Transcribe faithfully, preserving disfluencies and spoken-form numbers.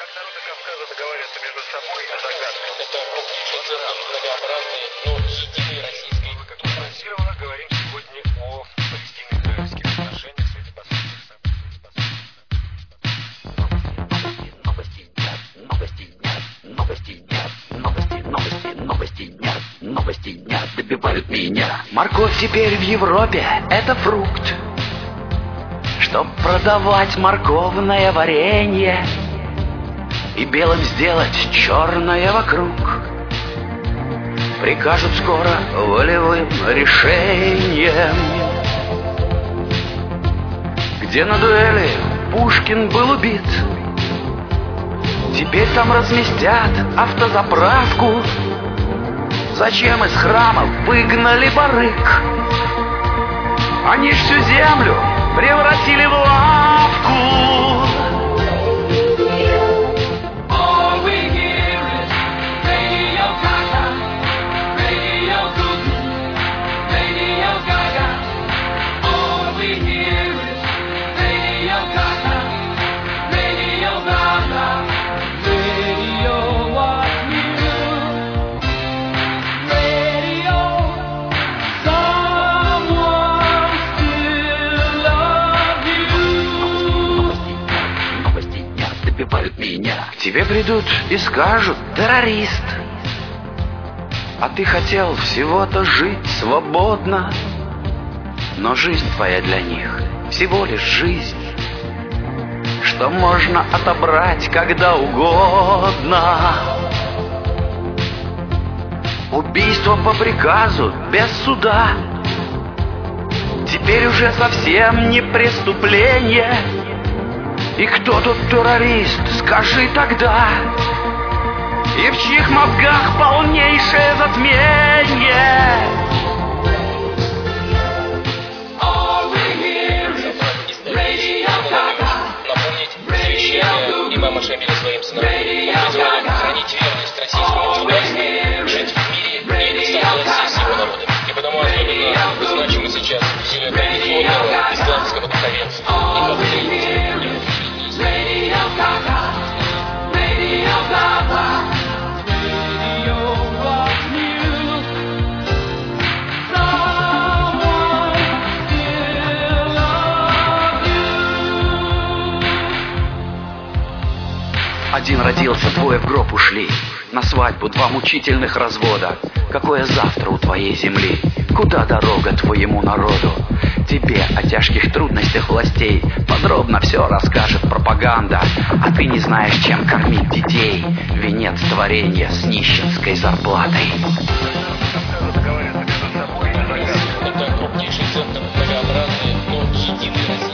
народы Кавказа договорятся между собой о загадках. Это крупнейший центр многообразной, но единой российской культуры. Первого говорим сегодня о палестино-израильских отношениях в свете последних событий. Новости дня, новости дня, новости дня, новости, новости, новости дня, новости дня добивают меня. Морковь теперь в Европе — это фрукт. Чтоб продавать морковное варенье и белым сделать черное вокруг, прикажут скоро волевым решением. Где на дуэли Пушкин был убит, теперь там разместят автозаправку. Зачем из храмов выгнали барыг? Они ж всю землю превратили в лавку. Меня. К тебе придут и скажут: террорист, а ты хотел всего-то жить свободно. Но жизнь твоя для них всего лишь жизнь, что можно отобрать когда угодно. Убийство по приказу без суда теперь уже совсем не преступление. И кто тут террорист, скажи тогда, и в чьих мозгах полнейшее затмение? Напомнить священное имама Шамиля своим сыновьям. Он призывал их хранить верность российскому государству, жить в мире и представлять с его народом. И потому особенно значимо сейчас усилия традиционного исламского духовенства. И повторить. Один родился, двое в гроб ушли. На свадьбу два мучительных развода. Какое завтра у твоей земли? Куда дорога твоему народу? Тебе о тяжких трудностях властей подробно все расскажет пропаганда. А ты не знаешь, чем кормить детей. Венец творения с нищенской зарплатой. Это крупнейший центр многообразной, но единой России.